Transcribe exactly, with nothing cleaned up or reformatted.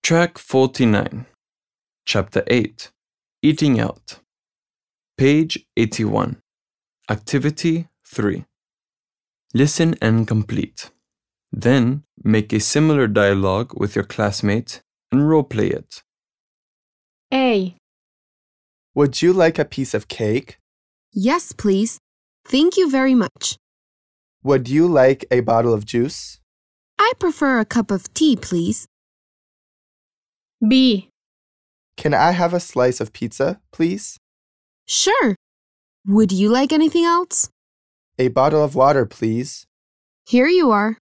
Track forty-nine, Chapter eight, Eating Out. Page eighty-one. Activity three. Listen and complete. Then make a similar dialogue with your classmate and role-play it. A. Would you like a piece of cake? Yes, please. Thank you very much. Would you like a bottle of juice? I prefer a cup of tea, please. B. Can I have a slice of pizza, please? Sure. Would you like anything else? A bottle of water, please. Here you are.